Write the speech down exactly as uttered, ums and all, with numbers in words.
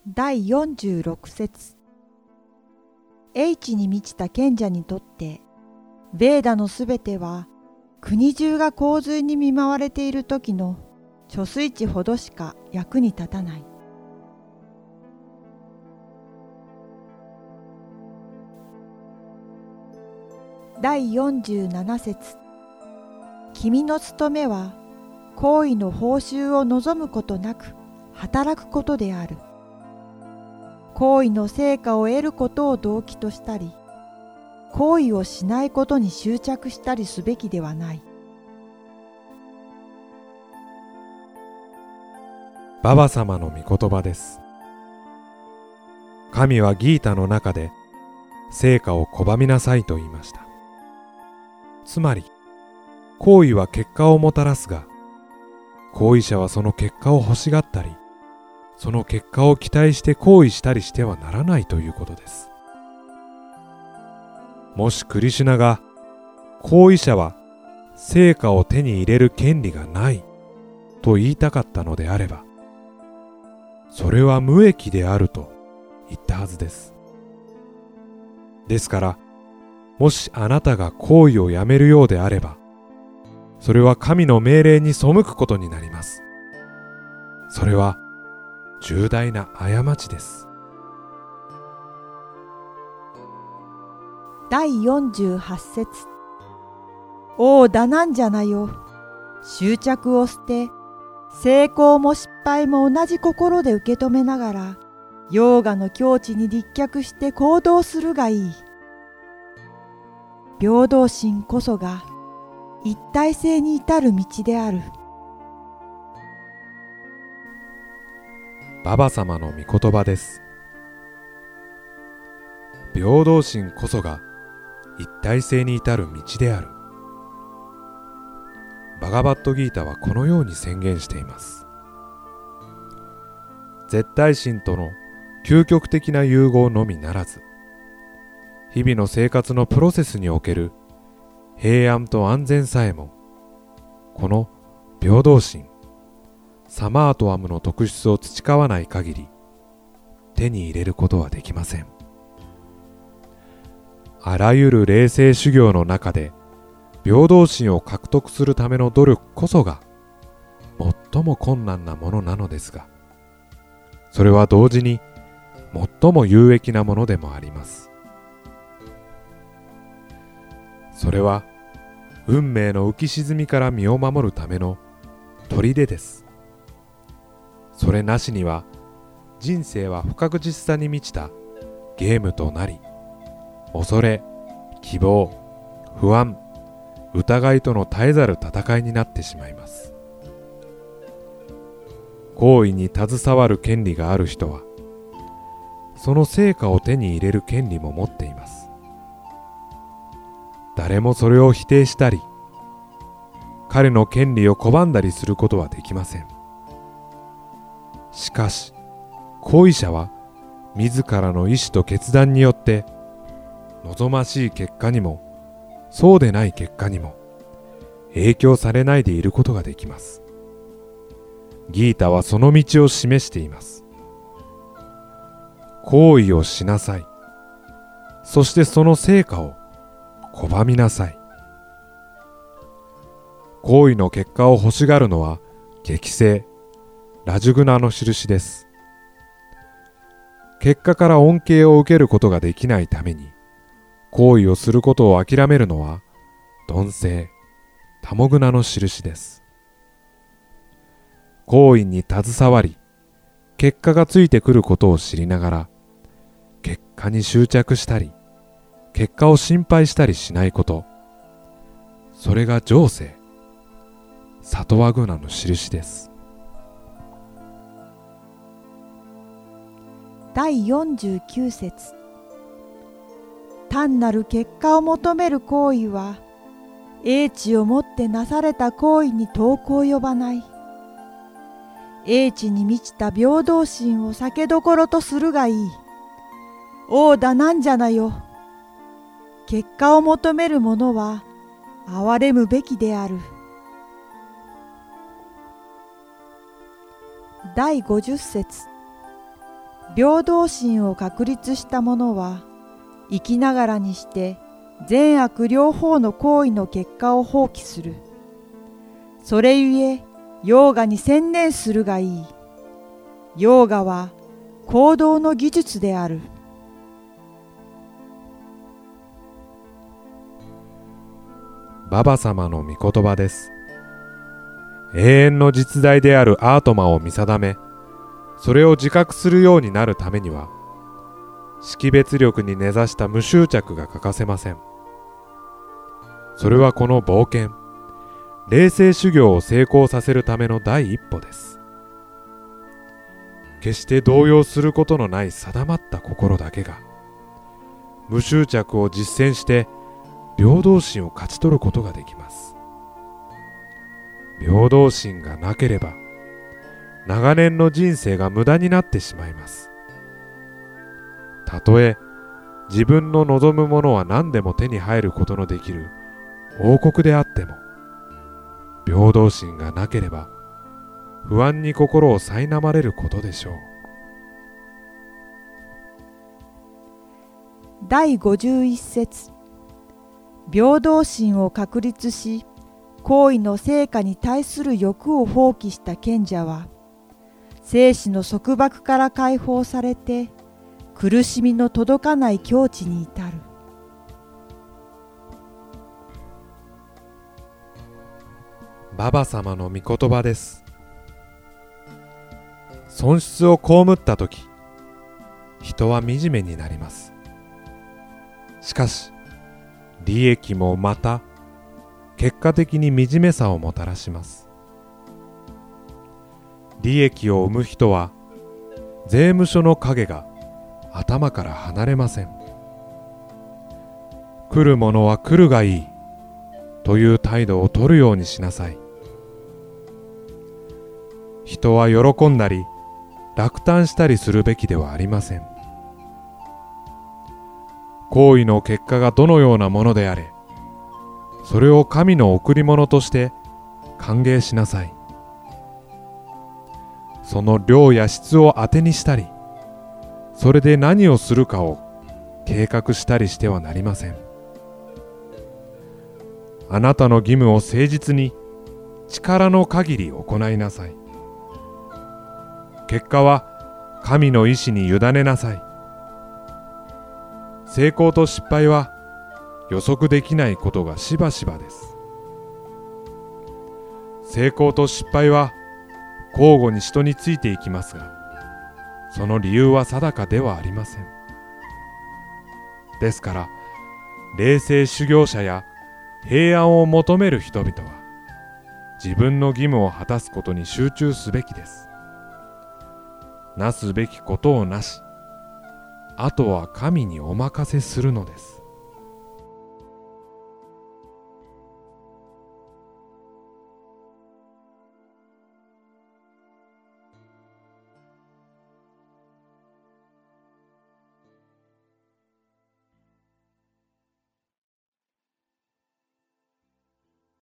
だいよんじゅうろく節。英知に満ちた賢者にとって、ヴェーダのすべては、国中が洪水に見舞われている時の貯水池ほどしか役に立たない。だいよんじゅうなな節。君の務めは、行為の報酬を望むことなく働くことである。行為の成果を得ることを動機としたり、行為をしないことに執着したりすべきではない。 ババ様の御言葉です。神はギータの中で成果を拒みなさいと言いました。つまり、行為は結果をもたらすが、行為者はその結果を欲しがったり、その結果を期待して行為したりしてはならないということです。もしクリシュナが、行為者は成果を手に入れる権利がないと言いたかったのであれば、それは無益であると言ったはずです。ですから、もしあなたが行為をやめるようであれば、それは神の命令に背くことになります。それは重大な過ちです。 だいよんじゅうはち節。おおダナンジャナよ、執着を捨て、成功も失敗も同じ心で受け止めながら、ヨーガの境地に立脚して行動するがいい。平等心こそが一体性に至る道である。 ババ様の御言葉です。平等心こそが一体性に至る道である。バガバットギータはこのように宣言しています。絶対心との究極的な融合のみならず、日々の生活のプロセスにおける平安と安全さえも、この平等心、サマートアムの特質を培わない限り、手に入れることはできません。あらゆる霊性修行の中で、平等心を獲得するための努力こそが、最も困難なものなのですが、それは同時に最も有益なものでもあります。それは運命の浮き沈みから身を守るための砦です。それなしには人生は不確実さに満ちたゲームとなり、恐れ、希望、不安、疑いとの絶えざる戦いになってしまいます。行為に携わる権利がある人は、その成果を手に入れる権利も持っています。誰もそれを否定したり、彼の権利を拒んだりすることはできません。しかし、行為者は自らの意志と決断によって、望ましい結果にも、そうでない結果にも、影響されないでいることができます。ギータはその道を示しています。行為をしなさい。そしてその成果を拒みなさい。行為の結果を欲しがるのは激性、ラジュグナの印です。結果から恩恵を受けることができないために、行為をすることを諦めるのは鈍性、タモグナの印です。行為に携わり、結果がついてくることを知りながら、結果に執着したり、結果を心配したりしないこと、それが上性、サトワグナの印です。 だいよんじゅうきゅう節。単なる結果を求める行為は、英知をもってなされた行為に遠く及ばない。英知に満ちた平等心を酒どころとするがいい。おおダナンジャナよ。結果を求める者は憐れむべきである。だいごじゅう節。 平等心を確立した者は、生きながらにして善悪両方の行為の結果を放棄する。それゆえ、ヨーガに専念するがいい。ヨーガは行動の技術である。 ババ様の御言葉です。永遠の実在であるアートマを見定め、それを自覚するようになるためには、識別力に根ざした無執着が欠かせません。それはこの冒険、霊性修行を成功させるための第一歩です。決して動揺することのない定まった心だけが、無執着を実践して平等心を勝ち取ることができます。平等心がなければ、長年の人生が無駄になってしまいます。たとえ自分の望むものは何でも手に入ることのできる王国であっても、平等心がなければ不安に心を苛まれることでしょう。 第ごじゅういっ節。平等心を確立し、行為の成果に対する欲を放棄した賢者は、生死の束縛から解放されて、苦しみの届かない境地に至る。 ババ様の御言葉です。損失を被ったとき、人は惨めになります。しかし、利益もまた結果的に惨めさをもたらします。利益を生む人は、税務署の影が頭から離れません。来るものは来るがいいという態度を取るようにしなさい。人は喜んだり落胆したりするべきではありません。行為の結果がどのようなものであれ、それを神の贈り物として歓迎しなさい。その量や質を当てにしたり、それで何をするかを計画したりしてはなりません。あなたの義務を誠実に力の限り行いなさい。結果は神の意志に委ねなさい。成功と失敗は予測できないことがしばしばです。成功と失敗は交互に人についていきますが、その理由は定かではありません。ですから、霊性修行者や平安を求める人々は、自分の義務を果たすことに集中すべきです。なすべきことをなし、あとは神にお任せするのです。